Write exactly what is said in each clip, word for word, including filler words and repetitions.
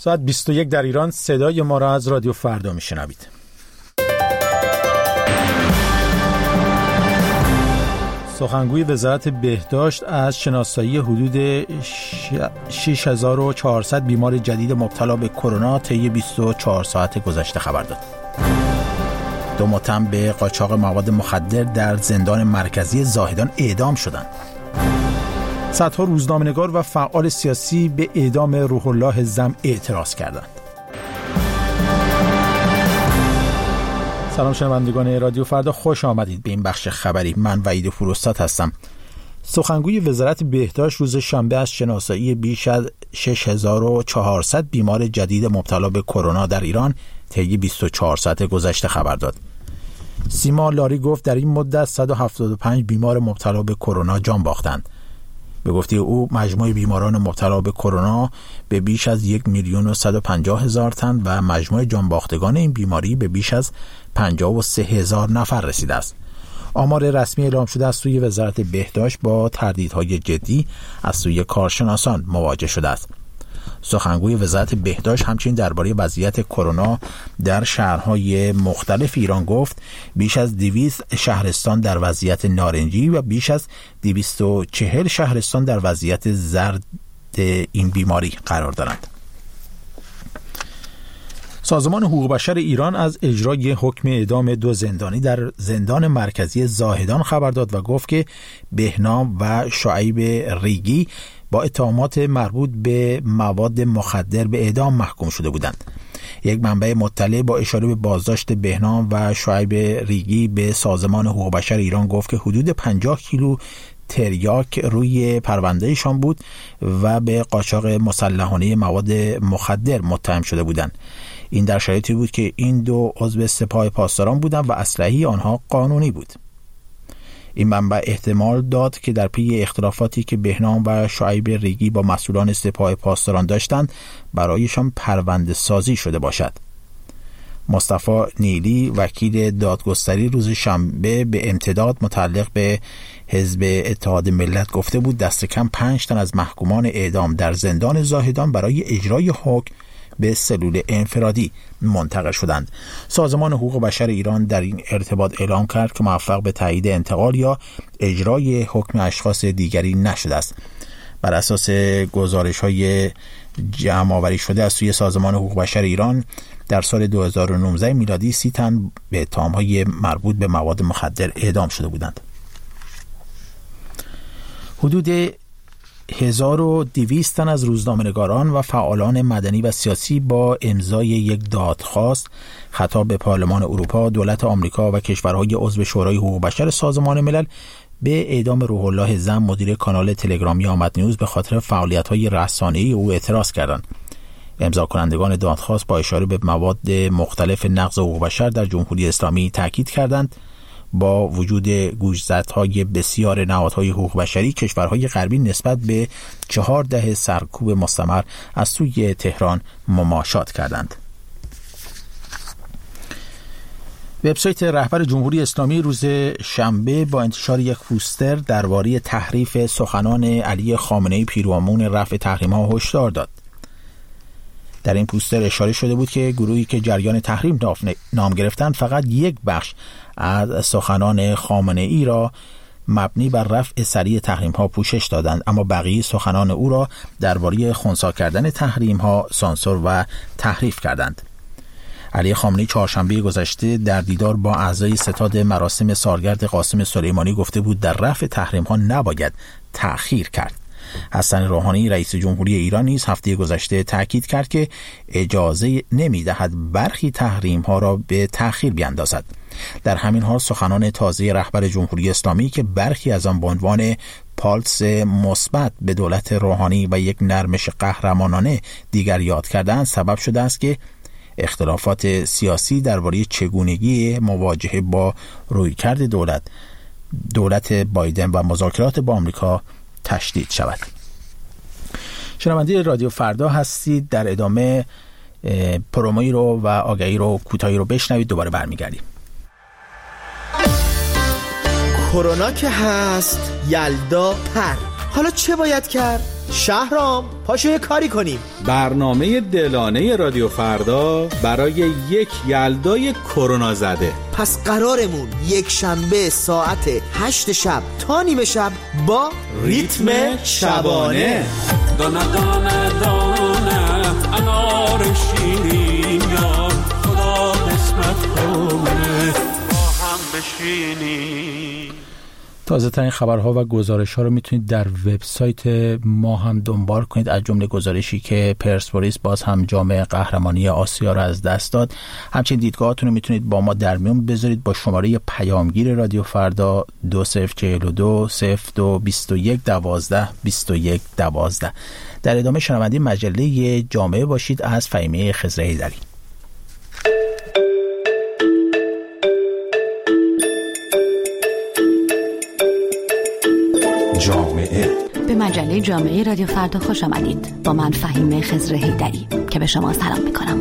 ساعت بیست و یک در ایران. صدای ما را از رادیو فردا میشنوید. سخنگوی وزارت بهداشت از شناسایی حدود شش هزار و چهارصد بیمار جدید مبتلا به کرونا طی بیست و چهار ساعت گذشته خبر داد. دو متهم به قاچاق مواد مخدر در زندان مرکزی زاهدان اعدام شدند. صدها روزنامه‌نگار و فعال سیاسی به اعدام روح الله زم اعتراض کردند. سلام شنوندگان رادیو فردا، خوش آمدید به این بخش خبری. من وحید فروستاد هستم. سخنگوی وزارت بهداشت روز شنبه از شناسایی بیش از شش هزار و چهارصد بیمار جدید مبتلا به کرونا در ایران طی بیست و چهار ساعت گذشته خبر داد. سیما لاری گفت در این مدت صد و هفتاد و پنج بیمار مبتلا به کرونا جان باختند. به گفته او مجموع بیماران مبتلا به کرونا به بیش از یک میلیون و صد و پنجاه هزار تن و مجموع جانباختگان این بیماری به بیش از پنجاه و سه هزار نفر رسیده است. آمار رسمی اعلام شده از سوی وزارت بهداشت با تردیدهای جدی از سوی کارشناسان مواجه شده است. سخنگوی وزارت بهداشت همچنین درباره وضعیت کرونا در شهرهای مختلف ایران گفت بیش از دویست شهرستان در وضعیت نارنجی و بیش از دویست و چهل شهرستان در وضعیت زرد این بیماری قرار دارند. سازمان حقوق بشر ایران از اجرای حکم اعدام دو زندانی در زندان مرکزی زاهدان خبر داد و گفت که بهنام و شعیب ریگی با اتهامات مربوط به مواد مخدر به اعدام محکوم شده بودند. یک منبع مطلع با اشاره به بازداشت بهنام و شعیب ریگی به سازمان حقوق بشر ایران گفت که حدود پنجاه کیلو تریاک روی پروندهشان بود و به قاچاق مسلحانه مواد مخدر متهم شده بودند. این در شرایطی بود که این دو عضو سپاه پاسداران بودند و اسلحه آنها قانونی بود. این منبع احتمال داد که در پی اختلافاتی که بهنام و شعیب ریگی با مسئولان سپاه پاسداران داشتند برایشان پرونده سازی شده باشد. مصطفی نیلی وکیل دادگستری روز شنبه به امتداد متعلق به حزب اتحاد ملت گفته بود دست کم پنج تن از محکومان اعدام در زندان زاهدان برای اجرای حکم به سلول انفرادی منتقل شدند. سازمان حقوق بشر ایران در این ارتباط اعلام کرد که موفق به تایید انتقال یا اجرای حکم اشخاص دیگری نشده است. بر اساس گزارش‌های جمع آوری شده از سوی سازمان حقوق بشر ایران در سال دو هزار و نوزده میلادی سی تن به اتهام‌های مربوط به مواد مخدر اعدام شده بودند. حدود هزار و دویست تن از روزنامه‌نگاران و فعالان مدنی و سیاسی با امضای یک دادخواست خطاب به پارلمان اروپا، دولت آمریکا و کشورهای عضو شورای حقوق بشر سازمان ملل به اعدام روح الله زم مدیر کانال تلگرامی آمد نیوز به خاطر فعالیت‌های رسانه‌ای او اعتراض کردند. امضا کنندگان دادخواست با اشاره به مواد مختلف نقض حقوق بشر در جمهوری اسلامی تاکید کردند با وجود گوشزدهای بسیار نهادهای حقوق بشری کشورهای غربی نسبت به چهار دهه سرکوب مستمر از سوی تهران مماشات کردند. وبسایت رهبر جمهوری اسلامی روز شنبه با انتشار یک پوستر درباره تحریف سخنان علی خامنه‌ای پیرامون رفع تحریم‌ها هشدار داد. در این پوستر اشاره شده بود که گروهی که جریان تحریم نام گرفتند فقط یک بخش از سخنان خامنه‌ای را مبنی بر رفع سریع تحریم‌ها پوشش دادند، اما بقیه سخنان او را درباره خنثی کردن تحریم‌ها سانسور و تحریف کردند. علی خامنه‌ای چهارشنبه گذشته در دیدار با اعضای ستاد مراسم سالگرد قاسم سلیمانی گفته بود در رفع تحریم‌ها نباید تأخیر کرد. حسن روحانی رئیس جمهوری ایران نیز هفته گذشته تاکید کرد که اجازه نمی‌دهد برخی تحریم‌ها را به تأخیر بیاندازد. در همین حال سخنان تازه رهبر جمهوری اسلامی که برخی از آن به عنوان پالس مثبت به دولت روحانی و یک نرمش قهرمانانه دیگر یاد کردند سبب شده است که اختلافات سیاسی درباره چگونگی مواجهه با رویکرد دولت دولت بایدن و مذاکرات با آمریکا تشدید شود. شنونده رادیو فردا هستید. در ادامه پروموی رو و آگهی رو کوتاهی رو بشنوید، دوباره برمیگردیم. کرونا که هست، یلدا پر حالا چه باید کرد؟ شهرام پاشو یه کاری کنیم. برنامه دلانه رادیو فردا برای یک یلدای کرونا زده. پس قرارمون یک شنبه ساعت هشت شب تا نیمه شب با ریتم شبانه. دانه دانه دانه انار شیرین یا خدا قسمت کنه با هم بشینیم. تازه ترین خبرها و گزارش ها رو میتونید در وبسایت ما هم دنبال کنید، از جمله گزارشی که پرسپولیس باز هم جام قهرمانی آسیا رو از دست داد. همچنین دیدگاهاتون رو میتونید با ما در میون بذارید با شماره پیامگیر رادیو فردا دو صفر چهل و دو صفر دو بیست و یک دوازده بیست و یک دوازده. در ادامه شنونده مجله جامعه باشید از فهیمه خضر حیدری. جامعه. به مجله جامعه رادیو فردا خوش آمدید. با من فهیمه خضر حیدری که به شما سلام میکنم.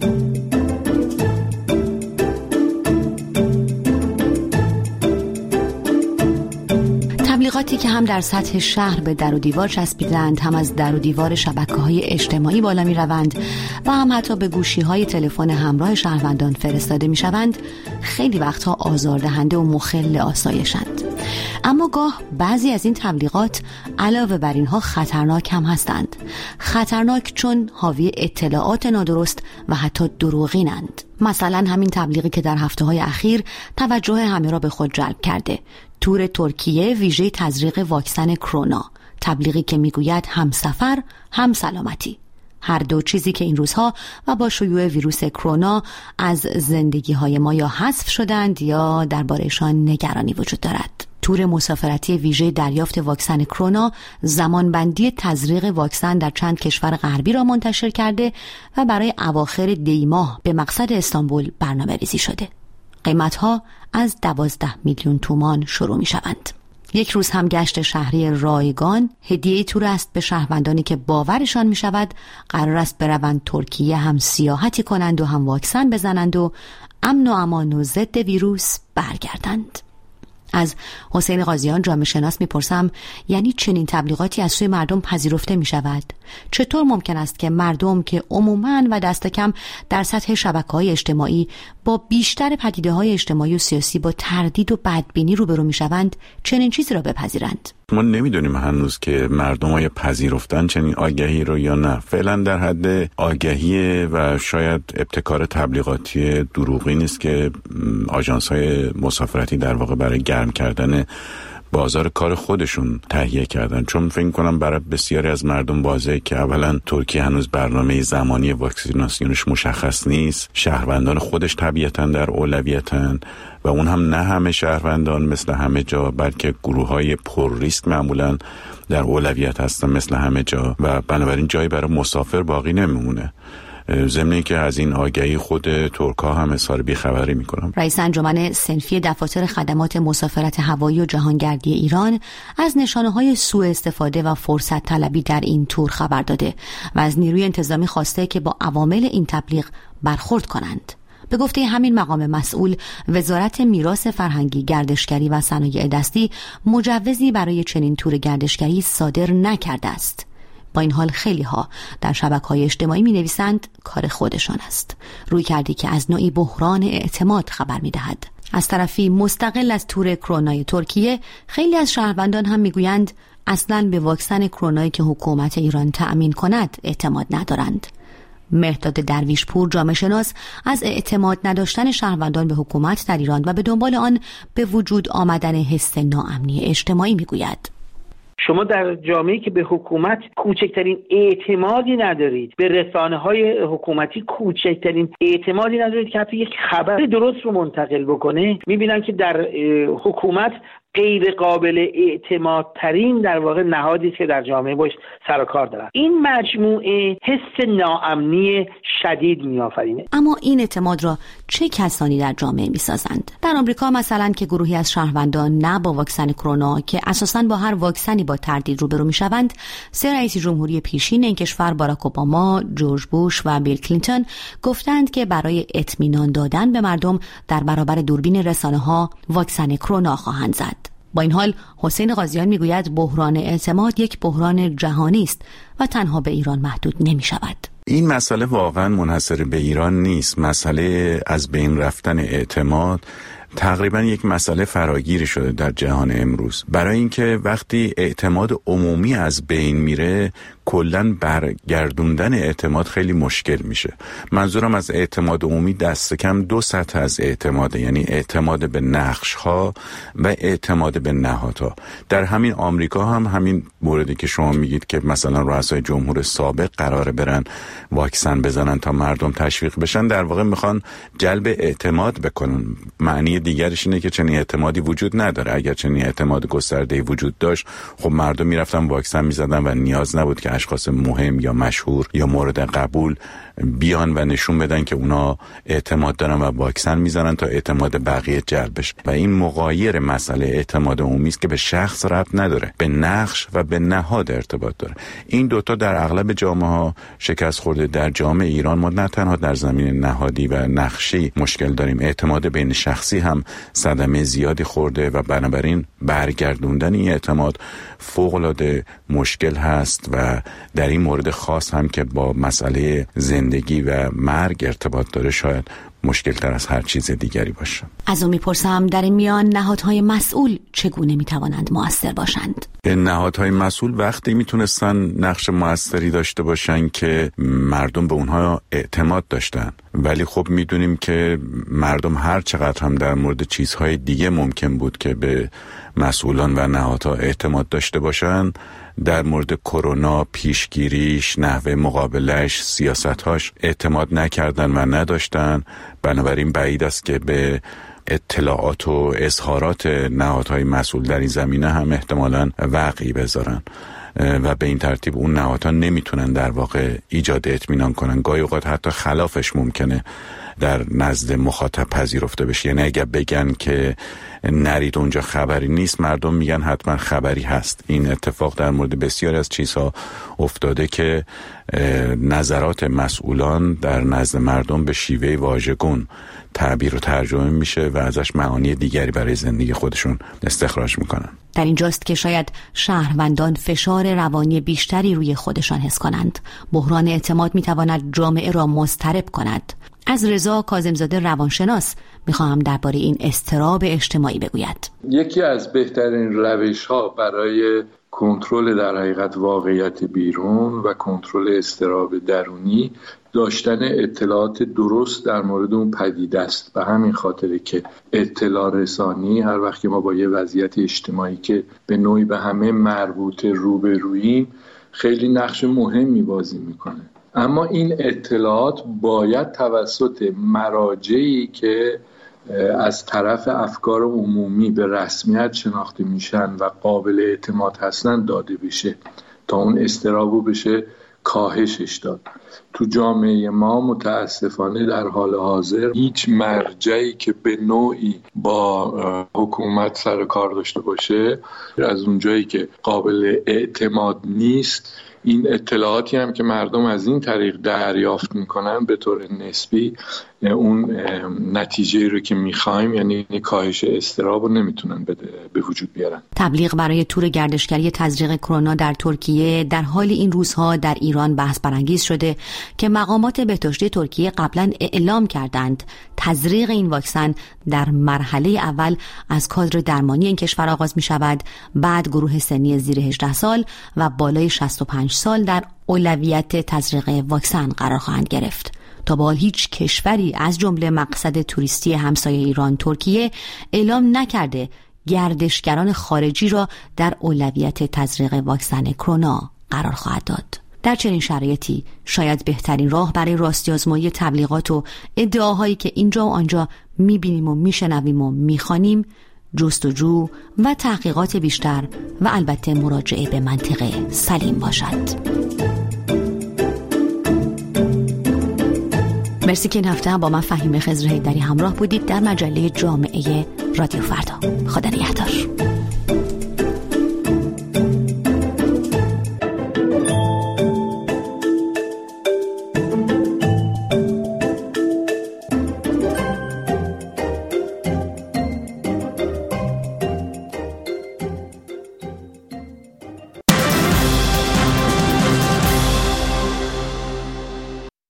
تبلیغاتی که هم در سطح شهر به در و دیوار چسبیدند، هم از در و دیوار شبکه‌های اجتماعی بالا می‌روند و هم حتی به گوشی‌های تلفن همراه شهروندان فرستاده می‌شوند، خیلی وقتها آزاردهنده و مخل آسایشند. اما گاه بعضی از این تبلیغات علاوه بر اینها خطرناک هم هستند. خطرناک چون حاوی اطلاعات نادرست و حتی دروغینند. مثلا همین تبلیغی که در هفته‌های اخیر توجه همه را به خود جلب کرده، تور ترکیه ویژه تزریق واکسن کرونا، تبلیغی که میگوید هم سفر هم سلامتی، هر دو چیزی که این روزها و با شیوع ویروس کرونا از زندگی‌های ما یا حذف شدند یا درباره‌شان نگرانی وجود دارد. تور مسافرتی ویژه دریافت واکسن کرونا زمانبندی تزریق واکسن در چند کشور غربی را منتشر کرده و برای اواخر دی ماه به مقصد استانبول برنامه‌ریزی شده. قیمت‌ها از دوازده میلیون تومان شروع می‌شوند. یک روز هم گشت شهری رایگان هدیه تور است به شهروندانی که باورشان می‌شود قرار است بروند ترکیه، هم سیاحتی کنند و هم واکسن بزنند و امن و امان و ضد ویروس برگردند. از حسین قاضیان جامعه شناس میپرسم، یعنی چنین تبلیغاتی از سوی مردم پذیرفته می شود؟ چطور ممکن است که مردم که عموماً و دست کم در سطح شبکه‌های اجتماعی با بیشتر پدیده‌های اجتماعی و سیاسی با تردید و بدبینی روبرو میشوند چنین چیزی را بپذیرند؟ ما نمیدونیم هنوز که مردم های پذیرفتن چنین آگهی رو یا نه. فعلا در حد آگهی و شاید ابتکار تبلیغاتی دروغی نیست که آژانس های مسافرتی در واقع برای گرم کردن بازار کار خودشون تهیه کردن، چون فکر کنم برای بسیاری از مردم واضحه که اولا ترکیه هنوز برنامه زمانی واکسیناسیونش مشخص نیست، شهروندان خودش طبیعتاً در اولویتن و اون هم نه همه شهروندان مثل همه جا، بلکه گروه‌های پر ریسک معمولاً در اولویت هستن مثل همه جا و بنابراین جایی برای مسافر باقی نمیمونه. ضمن اینکه از این آگهی خود ترک‌ها هم اظهار بی‌خبری می‌کنن. رئیس انجمن صنفی دفاتر خدمات مسافرت هوایی و جهانگردی ایران از نشانه‌های سوء استفاده و فرصت طلبی در این تور خبر داده و از نیروی انتظامی خواسته که با عوامل این تبلیغ برخورد کنند. به گفته همین مقام مسئول، وزارت میراث فرهنگی، گردشگری و صنایع دستی مجوزی برای چنین تور گردشگری صادر نکرده است. با این حال خیلی ها در شبکه‌های اجتماعی می نویسند کار خودشان است، روی کردی که از نوعی بحران اعتماد خبر می دهد. از طرفی مستقل از تور کرونای ترکیه، خیلی از شهروندان هم می گویند اصلاً به واکسن کرونایی که حکومت ایران تأمین کند اعتماد ندارند. مهرداد درویشپور جامعه شناس از اعتماد نداشتن شهروندان به حکومت در ایران و به دنبال آن به وجود آمدن حس ناامنی اجتماعی می گوید. شما در جامعه‌ای که به حکومت کوچکترین اعتمادی ندارید، به رسانه‌های حکومتی کوچکترین اعتمادی ندارید که حتی یک خبر درست رو منتقل بکنه، می‌بینن که در حکومت غیر قابل اعتماد ترین در واقع نهادی که در جامعه باش سر و کار دارن. این مجموعه حس ناامنی شدید میآفرینه. اما این اعتماد را چه کسانی در جامعه میسازند؟ در آمریکا مثلا که گروهی از شهروندان نه با واکسن کرونا که اساساً با هر واکسنی با تردید روبرو میشوند، سه رئیس جمهوری پیشین این کشور باراک اوباما، جورج بوش و بیل کلینتون گفتند که برای اطمینان دادن به مردم در برابر دوربین رسانه‌ها واکسن کرونا خواهند زد. با این حال حسین قاضیان میگوید بحران اعتماد یک بحران جهانی است و تنها به ایران محدود نمی شود. این مسئله واقعا منحصر به ایران نیست. مسئله از بین رفتن اعتماد تقریبا یک مسئله فراگیری شده در جهان امروز، برای اینکه وقتی اعتماد عمومی از بین میره کلاً برگردوندن اعتماد خیلی مشکل میشه. منظورم از اعتماد عمومی دست کم دو سطح از اعتماده، یعنی اعتماد به نقش ها و اعتماد به نهادها. در همین آمریکا هم همین موردی که شما میگید که مثلا رؤسای جمهور سابق قراره برن واکسن بزنن تا مردم تشویق بشن، در واقع میخوان جلب اعتماد بکنن. معنی دیگرش اینه که چنین اعتمادی وجود نداره. اگر چنین اعتماد گسترده‌ای وجود داشت، خب مردم میرفتن واکسن میزدن و نیاز نبود که اشخاص مهم یا مشهور یا مورد قبول بیان و نشون بدن که اونا اعتماد دارن و واکسن میزنن تا اعتماد بقیه جلب بشه. و این مغایر مسئله اعتماد عمومی است که به شخص ربط نداره، به نقش و به نهاد ارتباط داره. این دوتا در اغلب جامعه ها شکست خورده. در جامعه ایران ما نه تنها در زمین نهادی و نقشی مشکل داریم، اعتماد بین شخصی هم صدمه زیادی خورده و بنابراین برگردوندن این اعتماد فوق‌العاده مشکل هست و در این مورد خاص هم که با مسئله زندگی و مرگ ارتباط داره شاید مشکل تر از هر چیز دیگری باشه. از اون میپرسم در این میان نهادهای مسئول چگونه میتوانند مؤثر باشند؟ نهادهای مسئول وقتی میتونستن نقش مؤثری داشته باشن که مردم به اونها اعتماد داشتن، ولی خب میدونیم که مردم هر چقدر هم در مورد چیزهای دیگه ممکن بود که به مسئولان و نهادها اعتماد داشته باشن، در مورد کرونا پیشگیریش، نحوه مقابلش، سیاستهاش اعتماد نکردن و نداشتن. بنابراین بعید است که به اطلاعات و اظهارات نهادهای مسئول در این زمینه هم احتمالاً وقعی بذارن و به این ترتیب اون نهادها نمیتونن در واقع ایجاد اطمینان کنن. گاهی اوقات حتی خلافش ممکنه در نزد مخاطب پذیرفته بشه. یعنی اگر بگن که نرید اونجا خبری نیست، مردم میگن حتما خبری هست. این اتفاق در مورد بسیاری از چیزها افتاده که نظرات مسئولان در نزد مردم به شیوه واژگون تعبیر و ترجمه میشه و ازش معانی دیگری برای زندگی خودشون استخراج میکنن. در اینجاست که شاید شهروندان فشار روانی بیشتری روی خودشان حس کنند. بحران اعتماد میتواند جامعه را مضطرب کند. از رضا کاظم‌زاده روانشناس میخواهم درباره این اضطراب اجتماعی بگوید. یکی از بهترین روش‌ها برای کنترل در حقیقت واقعیت بیرون و کنترل اضطراب درونی داشتن اطلاعات درست در مورد اون پدیده است. به همین خاطره که اطلاع رسانی هر وقت که ما با یه وضعیت اجتماعی که به نوعی به همه مربوطه روبروییم خیلی نقش مهمی بازی میکنه. اما این اطلاعات باید توسط مراجعی که از طرف افکار عمومی به رسمیت شناخته میشن و قابل اعتماد هستن داده بشه تا اون اضطرابو بشه کاهشش داد. تو جامعه ما متاسفانه در حال حاضر هیچ مرجعی که به نوعی با حکومت سر کار داشته باشه از اونجایی که قابل اعتماد نیست، این اطلاعاتی هم که مردم از این طریق دریافت میکنن به طور نسبی اون نتیجه رو که میخوایم، یعنی کاهش اضطراب رو نمیتونن به وجود بیارن. تبلیغ برای تور گردشگری تزریق کرونا در ترکیه در حال این روزها در ایران بحث برانگیز شده که مقامات بهداشتی ترکیه قبلا اعلام کردند تزریق این واکسن در مرحله اول از کادر درمانی این کشور آغاز می شود، بعد گروه سنی زیر هجده سال و بالای شصت و پنج سال در اولویت تزریق واکسن قرار خواهند گرفت. تا به حال هیچ کشوری از جمله مقصد توریستی همسایه ایران ترکیه اعلام نکرده گردشگران خارجی را در اولویت تزریق واکسن کرونا قرار خواهد داد. در چنین شرایطی شاید بهترین راه برای راستی آزمایی تبلیغات و ادعاهایی که اینجا و آنجا میبینیم و میشنویم و میخوانیم جستجو و تحقیقات بیشتر و البته مراجعه به منطق سلیم باشد. مرسی که این هفته با من فهیمه خضر حیدری همراه بودید در مجله جامعه رادیو فردا. خدا نگهدار.